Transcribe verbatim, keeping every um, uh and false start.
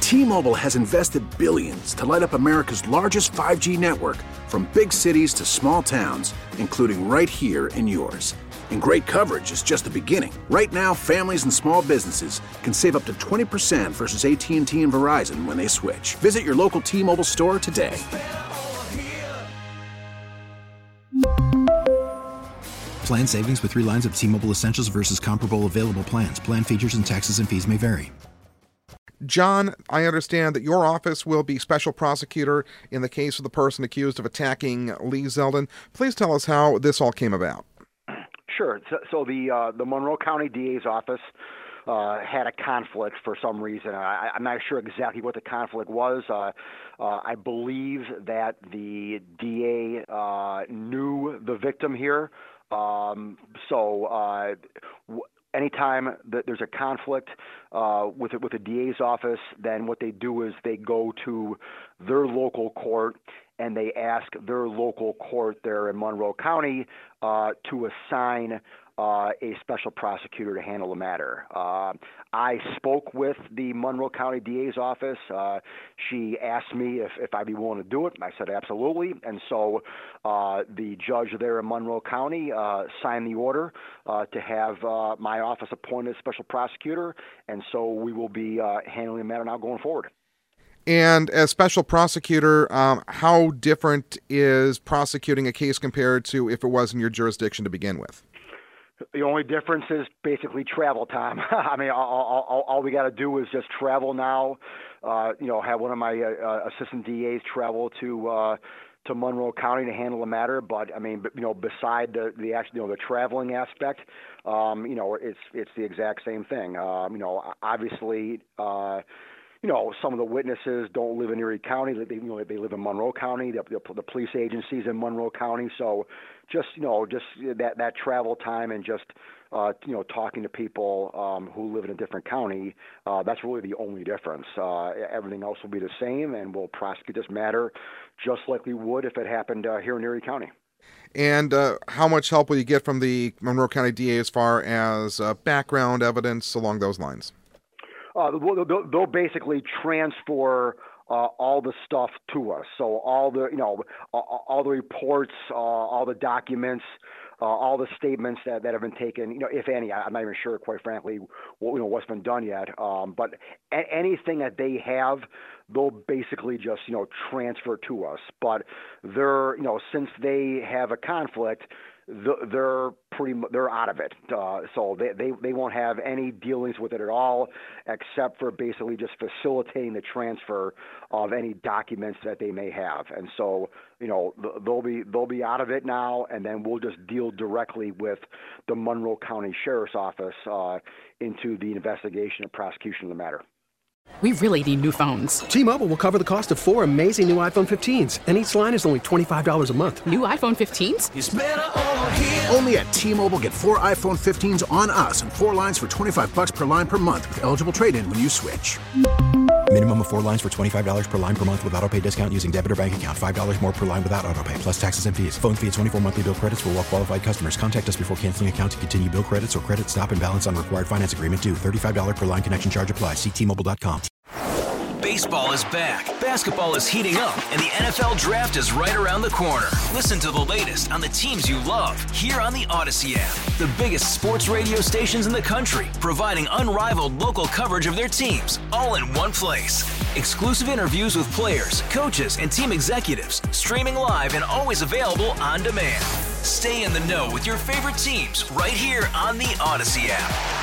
T-Mobile has invested billions to light up America's largest five G network, from big cities to small towns, including right here in yours. And great coverage is just the beginning. Right now, families and small businesses can save up to twenty percent versus A T and T and Verizon when they switch. Visit your local T-Mobile store today. Plan savings with three lines of T-Mobile Essentials versus comparable available plans. Plan features and taxes and fees may vary. John, I understand that your office will be special prosecutor in the case of the person accused of attacking Lee Zeldin. Please tell us how this all came about. Sure. So, so the uh, the Monroe County D A's office uh, had a conflict for some reason. I, I'm not sure exactly what the conflict was. Uh, uh, I believe that the D A uh, knew the victim here. Um, so uh, w- anytime that there's a conflict uh, with with the D A's office, then what they do is they go to their local court and they ask their local court there in Monroe County uh, to assign uh, a special prosecutor to handle the matter. Uh, I spoke with the Monroe County D A's office. Uh, she asked me if, if I'd be willing to do it. I said absolutely. And so uh, the judge there in Monroe County uh, signed the order uh, to have uh, my office appointed special prosecutor. And so we will be uh, handling the matter now going forward. And as special prosecutor, um, how different is prosecuting a case compared to if it was in your jurisdiction to begin with? The only difference is basically travel time. I mean, all, all, all we got to do is just travel now. Uh, you know, have one of my uh, assistant D As travel to uh, to Monroe County to handle the matter. But I mean, you know, beside the the actual, you know, the traveling aspect, um, you know, it's it's the exact same thing. Um, you know, obviously. Uh, You know, some of the witnesses don't live in Erie County. They, you know, they live in Monroe County. The, the, the police agencies in Monroe County. So, just you know, just that that travel time and just uh, you know, talking to people um, who live in a different county. Uh, that's really the only difference. Uh, everything else will be the same, and we'll prosecute this matter just like we would if it happened uh, here in Erie County. And uh, how much help will you get from the Monroe County D A as far as uh, background evidence along those lines? Uh, they'll, they'll basically transfer uh, all the stuff to us. So all the, you know, all, all the reports, uh, all the documents, uh, all the statements that, that have been taken, you know, if any. I'm not even sure, quite frankly, what, you know, what's been done yet. Um, but a- anything that they have, they'll basically just, you know, transfer to us. But they're, you know, since they have a conflict, they're pretty they're out of it, uh, so they, they they won't have any dealings with it at all, except for basically just facilitating the transfer of any documents that they may have. And so, you know, they'll be they'll be out of it now, and then we'll just deal directly with the Monroe County Sheriff's Office uh, into the investigation and prosecution of the matter. We really need new phones. T-Mobile will cover the cost of four amazing new iPhone fifteens, and each line is only twenty-five dollars a month. New iPhone fifteens? It's better over here. Only at T-Mobile, get four iPhone fifteens on us and four lines for twenty-five dollars per line per month with eligible trade-in when you switch. Minimum of four lines for twenty-five dollars per line per month with autopay discount using debit or bank account. five dollars more per line without autopay, plus taxes and fees. Phone fee at twenty-four monthly bill credits for well-qualified customers. Contact us before canceling account to continue bill credits or credit stop and balance on required finance agreement due. thirty-five dollars per line connection charge applies. See T Mobile dot com. Baseball is back, basketball is heating up, and the N F L Draft is right around the corner. Listen to the latest on the teams you love here on the Odyssey app. The biggest sports radio stations in the country, providing unrivaled local coverage of their teams, all in one place. Exclusive interviews with players, coaches, and team executives, streaming live and always available on demand. Stay in the know with your favorite teams right here on the Odyssey app.